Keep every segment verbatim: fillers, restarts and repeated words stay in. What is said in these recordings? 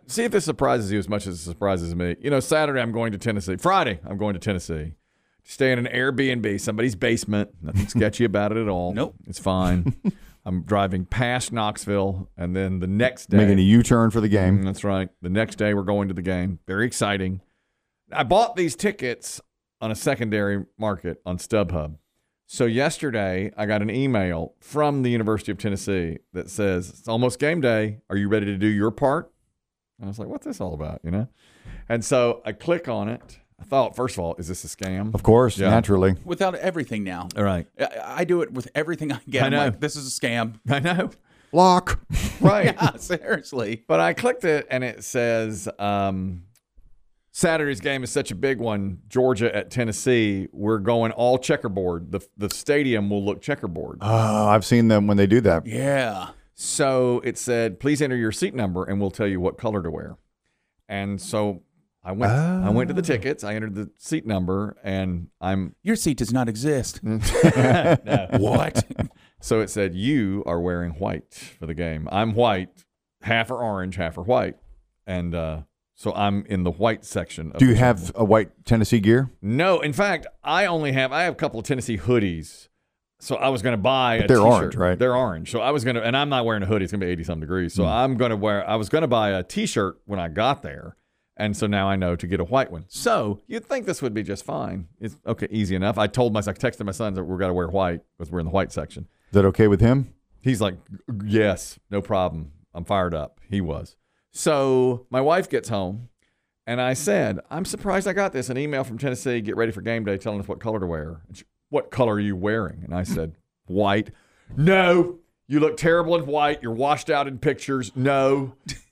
see if this surprises you as much as it surprises me. You know, Saturday I'm going to Tennessee. Friday I'm going to Tennessee. Stay in an Airbnb, somebody's basement. Nothing sketchy about it at all. Nope. It's fine. I'm driving past Knoxville, and then the next day... Making a U-turn for the game. That's right. The next day we're going to the game. Very exciting. I bought these tickets on a secondary market on StubHub. So yesterday I got an email from the University of Tennessee that says, it's almost game day. Are you ready to do your part? And I was like, what's this all about, you know? And so I click on it. I thought, first of all, is this a scam? Of course, Yeah. naturally. Without everything now. All right. I, I do it with everything I get. I I'm know. like, this is a scam. I know. Lock. Right. Yeah, seriously. But I clicked it, and it says, um, Saturday's game is such a big one. Georgia at Tennessee. We're going all checkerboard. The, the stadium will look checkerboard. Oh, I've seen them when they do that. Yeah. So it said, please enter your seat number, and we'll tell you what color to wear. And so I went Oh. I went to the tickets. I entered the seat number, and I'm Your seat does not exist. no. What? So it said, you are wearing white for the game. I'm white. Half are orange, half are white. And uh, so I'm in the white section. Of Do you the have a white Tennessee gear? No. In fact, I only have, I have a couple of Tennessee hoodies. So I was going to buy a they're t-shirt. orange, right? They're orange. So I was going to, and I'm not wearing a hoodie. It's going to be eighty-some degrees. So I'm going to wear, I was going to buy a T-shirt when I got there. And so now I know to get a white one. So you'd think this would be just fine. It's okay, easy enough. I told my, I texted my son that we're going to wear white because we're in the white section. Is that okay with him? He's like, yes, no problem. I'm fired up. He was. So my wife gets home, and I said, I'm surprised I got this, an email from Tennessee, get ready for game day, telling us what color to wear. And she, what color are you wearing? And I said, white. No, you look terrible in white. You're washed out in pictures. No.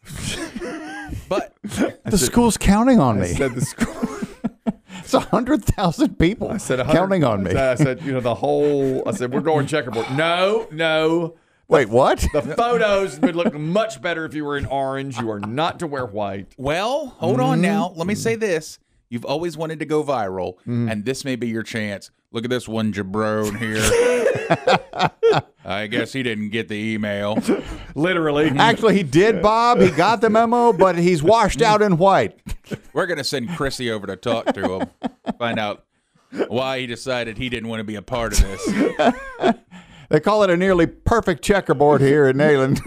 But The school's counting on I me. said the school. It's a hundred thousand people I said one hundred counting on me. I said, you know, the whole, I said, we're going checkerboard. No, no. Wait, what? The photos would look much better if you were in orange. You are not to wear white. Well, hold on now. Let me say this. You've always wanted to go viral, and this may be your chance. Look at this one jabron here. I guess he didn't get the email. Literally. Actually, he did, Bob. He got the memo, but he's washed out in white. We're going to send Chrissy over to talk to him, find out why he decided he didn't want to be a part of this. They call it a nearly perfect checkerboard here in Nayland.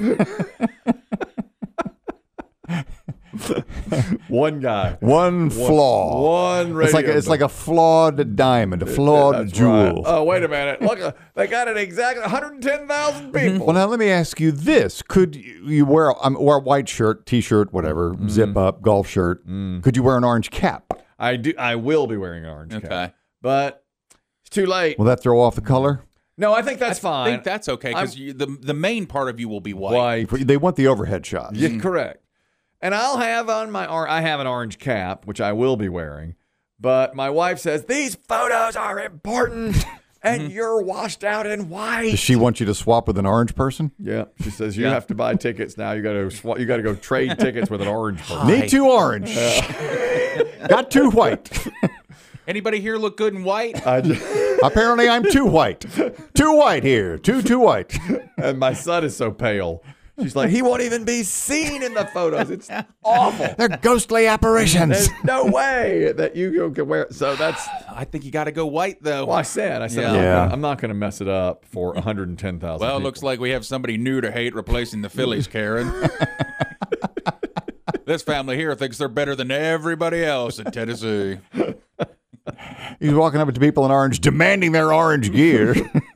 One guy. One flaw. One radio. It's like a, it's like a flawed diamond, a flawed That's jewel. right. Oh, wait a minute. Look, uh, they got it exactly one hundred ten thousand people. Well, now let me ask you this: Could you, you wear um, wear a white shirt, T-shirt, whatever, Mm-hmm. zip up, golf shirt? Could you wear an orange cap? I do. I will be wearing an orange Okay. cap, but it's too late. Will that throw off the color? No, I think that's I fine. think that's okay because the the main part of you will be white. White. They want the overhead shots. Yeah, correct. And I'll have on my or I have an orange cap, which I will be wearing. But my wife says these photos are important, and you're washed out in white. Does she want you to swap with an orange person? Yeah, she says you have to buy tickets now. You got to sw- you got to go trade tickets with an orange person. Need two orange. Got two white. Anybody here look good in white? I just, Apparently, I'm too white. Too white here. Too too white. and my son is so pale. She's like, he won't even be seen in the photos. It's awful. They're ghostly apparitions. There's no way that you can wear. So that's. I think you got to go white though. Well, I said. I said Yeah. I'm, not Yeah. gonna, I'm not going to mess it up for one hundred ten thousand. Well, it looks like we have somebody new to hate replacing the Phillies, Karen. This family here thinks they're better than everybody else in Tennessee. He's walking up to people in orange, demanding their orange gear.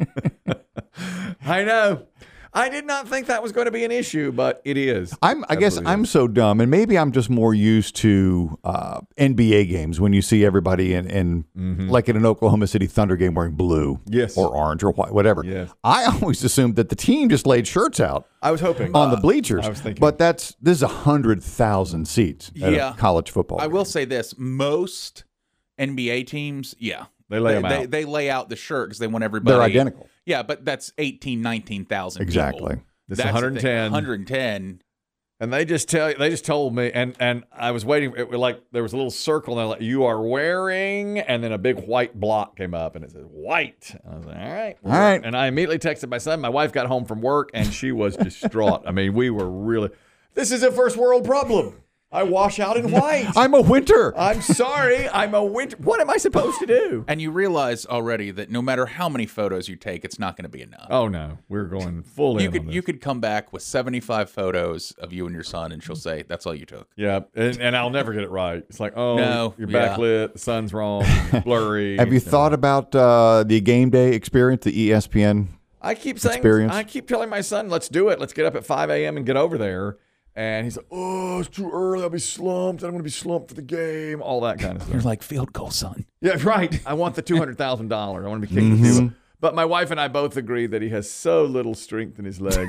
I know. I did not think that was going to be an issue, but it is. I'm, I guess Absolutely I'm is. so dumb, and maybe I'm just more used to uh, N B A games when you see everybody in, in like in an Oklahoma City Thunder game wearing blue, Yes. or orange or white, whatever. Yes. I always assumed that the team just laid shirts out I was hoping on the bleachers. I was thinking. But that's this is a hundred thousand seats at Yeah. a college football. I game. will say this: most N B A teams, yeah, They lay 'em they, out. They lay out the shirt because they want everybody. They're identical. Yeah, but that's eighteen, nineteen thousand. Exactly. This That's one hundred ten. one hundred ten. And they just tell you, they just told me, and and I was waiting. It was like there was a little circle, and they're like, "You are wearing," and then a big white block came up, and it said white. I was like, "All right, All right." And I immediately texted my son. My wife got home from work, and she was distraught. I mean, we were really. This is a first world problem. I wash out in white. I'm a winter. I'm sorry. I'm a winter. What am I supposed to do? And you realize already that no matter how many photos you take, it's not going to be enough. Oh no, we're going full you in could on this. you could come back with seventy-five photos of you and your son, and she'll say that's all you took. Yeah, and, and I'll never get it right. It's like, oh, No, you're yeah. backlit, the sun's wrong, blurry. Have you thought about uh, the game day experience, the E S P N? I keep saying, experience? I keep telling my son, let's do it. Let's get up at five a.m. and get over there. And he's like, oh, it's too early. I'll be slumped. I'm going to be slumped for the game. All that kind of stuff. You're like field goal, son. Yeah, right. I want the two hundred thousand dollars. I want to be kicking Mm-hmm. people. But my wife and I both agree that he has so little strength in his leg.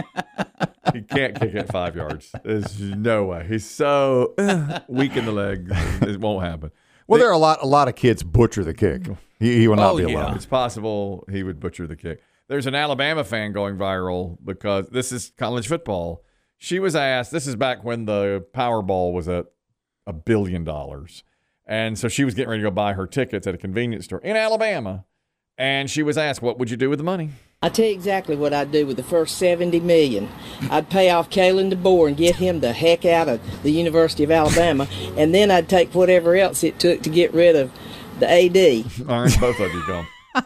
He can't kick it five yards. There's no way. He's so uh, weak in the leg. It won't happen. Well, there are a lot. A lot of kids butcher the kick. He, he will not Oh, be yeah. allowed. It's possible he would butcher the kick. There's an Alabama fan going viral because this is college football. She was asked, this is back when the Powerball was at a billion dollars. And so she was getting ready to go buy her tickets at a convenience store in Alabama. And she was asked, what would you do with the money? I tell you exactly what I'd do with the first seventy million dollars. I'd pay off Kalen DeBoer and get him the heck out of the University of Alabama, and then I'd take whatever else it took to get rid of the A D. All right, both of you go.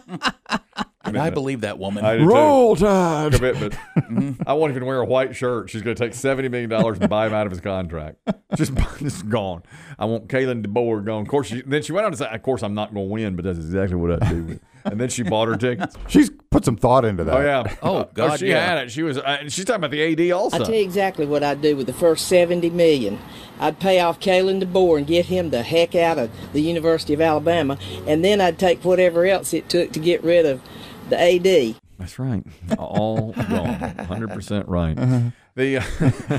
And I believe that woman. I do too. Roll Tide. Commitment. I won't even wear a white shirt. She's going to take seventy million dollars and buy him out of his contract. Just, just gone. I want Kalen DeBoer gone. Of course, she, then she went on to say, of course, I'm not going to win, but that's exactly what I do. And then she bought her tickets. She's put some thought into that. Oh, yeah. Oh, God, she yeah. had it. She was, uh, and she's talking about the A D also. I tell you exactly what I'd do with the first seventy million dollars. I'd pay off Kalen DeBoer and get him the heck out of the University of Alabama, and then I'd take whatever else it took to get rid of the A D. That's right. All wrong. one hundred percent right. Uh-huh. The uh,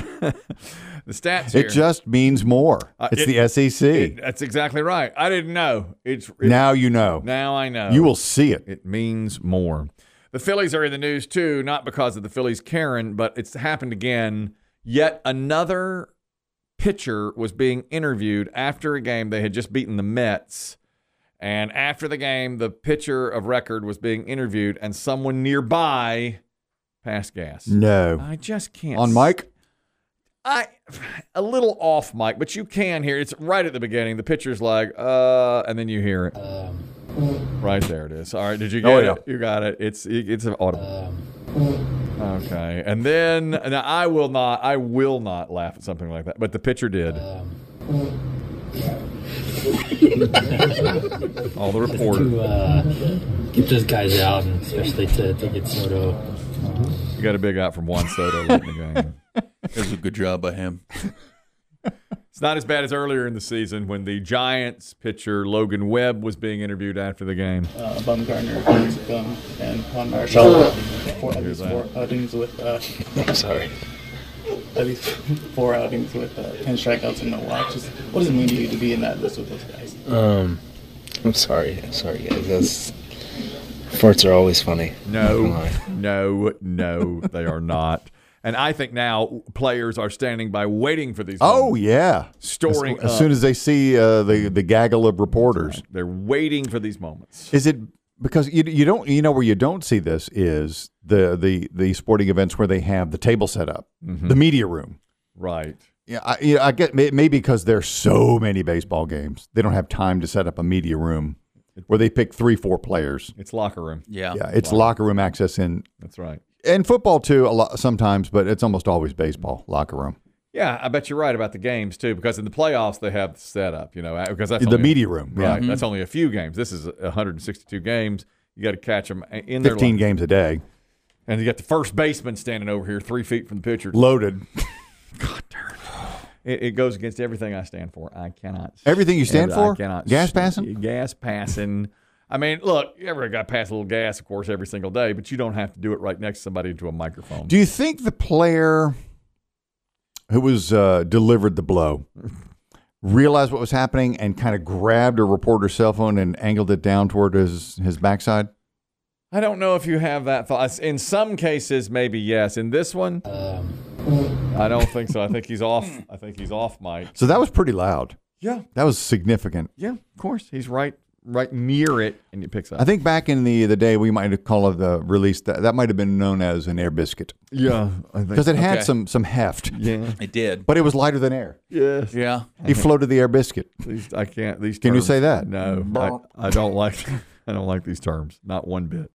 the stats here. It just means more. Uh, it's it- the S E C. it- that's exactly right. I didn't know. It's it, now you know. now I know. You will see it. It means more. The Phillies are in the news too, not because of the Phillies Karen, but it's happened again. Yet another pitcher was being interviewed after a game. They had just beaten the Mets. And after the game, the pitcher of record was being interviewed, and someone nearby passed gas. No. I just can't. On mic? I a little off mic, but you can hear it. It's right at the beginning. The pitcher's like, uh, and then you hear it. Right there it is. All right, did you get Oh, it? yeah. You got it. It's it's an audible. Okay, and then now I will not. I will not laugh at something like that. But the pitcher did. All the reporters. to uh, get those guys out, and especially to, to get Soto. You got a big out from Juan Soto late in the game. It was a good job by him. It's not as bad as earlier in the season when the Giants pitcher Logan Webb was being interviewed after the game. uh, Bumgarner, Gum, and Juan Marichal. Four, at least four outings with, uh, I'm sorry, at least four outings with uh, ten strikeouts and no walks. Just, what does it mean to you to be in that list with those guys? Um, I'm sorry, I'm sorry, guys. Those farts are always funny. No, no, no, they are not. And I think now players are standing by waiting for these. Oh, moments. yeah. Storing As, as up. soon as they see uh, the, the gaggle of reporters. They're waiting for these moments. Is it because you you don't you know where you don't see this is the the the sporting events where they have the table set up, Mm-hmm. the media room. Right. Yeah, I, you know, I get may- maybe because there's so many baseball games, they don't have time to set up a media room where they pick three, four players. It's locker room. Yeah. Yeah, it's locker room access in That's right. and football too a lot sometimes, but it's almost always baseball locker room. Yeah, I bet you're right about the games too, because in the playoffs they have the setup, you know, because that's The only, media room, yeah. right? That's only a few games. This is one hundred sixty-two games. You got to catch them in their Fifteen line. games a day, and you got the first baseman standing over here, three feet from the pitcher. loaded. God darn it. It, it goes against everything I stand for. I cannot. Everything you stand I for? cannot. Gas passing? Gas passing. I mean, look, every guy pass a little gas, of course, every single day, but you don't have to do it right next to somebody into a microphone. Do you think the player who was uh, delivered the blow realized what was happening and kind of grabbed a reporter's cell phone and angled it down toward his, his backside? I don't know if you have that thought. In some cases, maybe yes. In this one, I don't think so. I think he's off. I think he's off mic. So that was pretty loud. Yeah, That was significant. yeah, of course. He's right right near it, and it picks up. I think back in the the day, we might have called it the release that that might have been known as an air biscuit Yeah, I think because it had Okay. some some heft, yeah, It did. but it was lighter than air. yes. Yeah. He floated the air biscuit. These I can't. These Can you terms- say that? No, I, I don't like. I don't like these terms. Not one bit.